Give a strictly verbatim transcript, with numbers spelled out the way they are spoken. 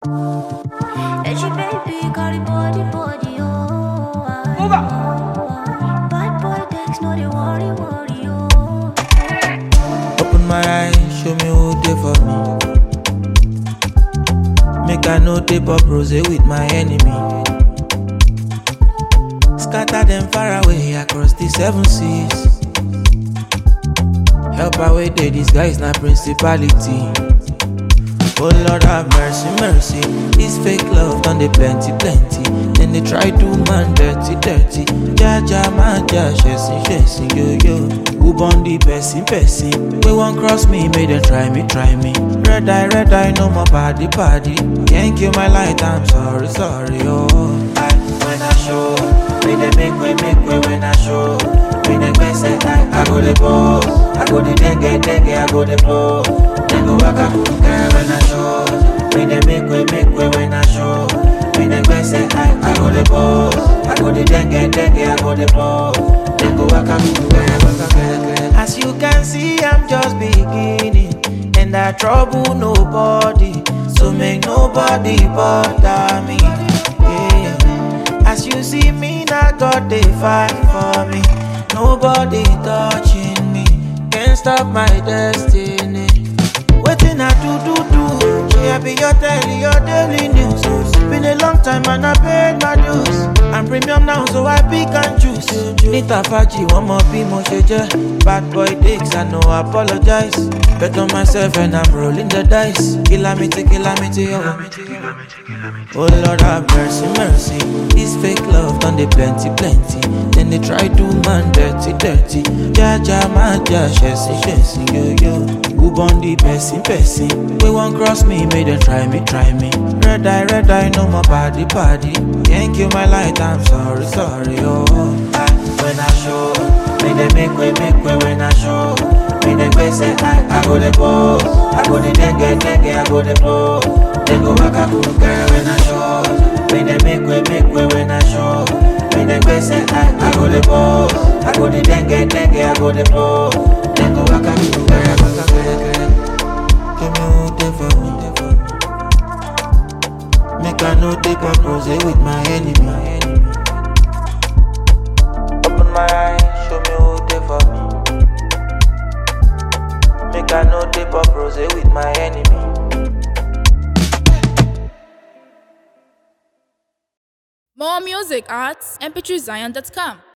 And she baby got it body body oh. Move up. Bad boy takes no the worry worry oh. Open my eyes, show me who they for me. Make I know they pop rose with my enemy. Scatter them far away across the seven seas. Help away they disguise na principality. Oh Lord have mercy, mercy. This fake love done they plenty, plenty. Then they try to man dirty, dirty. Ja ja man ja, chasing, chasing, yo yo. Who born the person, person? We won't cross me, make them try me, try me. Red eye, red eye, no more party, party. Can't kill my light, I'm sorry, sorry, oh. I, when I show, when they make way, make way when I show. When they best I, I go the pose. I go the dengue, dengue, I go the blow. Then go back up, girl, when I show. When they make way, make way when I show. When they best I, I go the pose. I go the dengue, dengue, I go the blow. Then go back up, girl, back up, girl. As you can see, I'm just beginning. And I trouble nobody. So make nobody bother me. Yeah. As you see me, now God they fight for me. Nobody touching me. Can't stop my destiny. Waiting I do do do. Yeah, be your daily, your daily news. Been a long time and I paid my dues. I'm premium now, so I pick and choose. Nita Faji, one more be more sheja. Bad boy dicks, I know I apologize. Bet on myself and I'm rolling the dice. Kilamity, kilamity, oh. Oh Lord have mercy, mercy. This fake love done they plenty, plenty. Then they try to man dirty, dirty. Ja ja man ja, chasing, chasing, yo yo. Who born the person, person? We won't cross me, make them try me, try me. Red eye, red eye, no more party, party. Can't kill my light, I'm sorry, sorry, oh. I, when I show, when they make way, make way when I show. When they best I, I go the pose. I go the dengue, dengue, I go the blow. Then go back up, girl, when I show. When they make way, make way when I show. When they best I, I go the pose. I go the dengue, dengue, I go the blow. Then go back up, girl, back up, girl. Give me who they for me. Make I know they pop rose with my enemy. Open my eyes, show me who they for me. Make I know they pop rose with my enemy. More music at m p three zion dot com.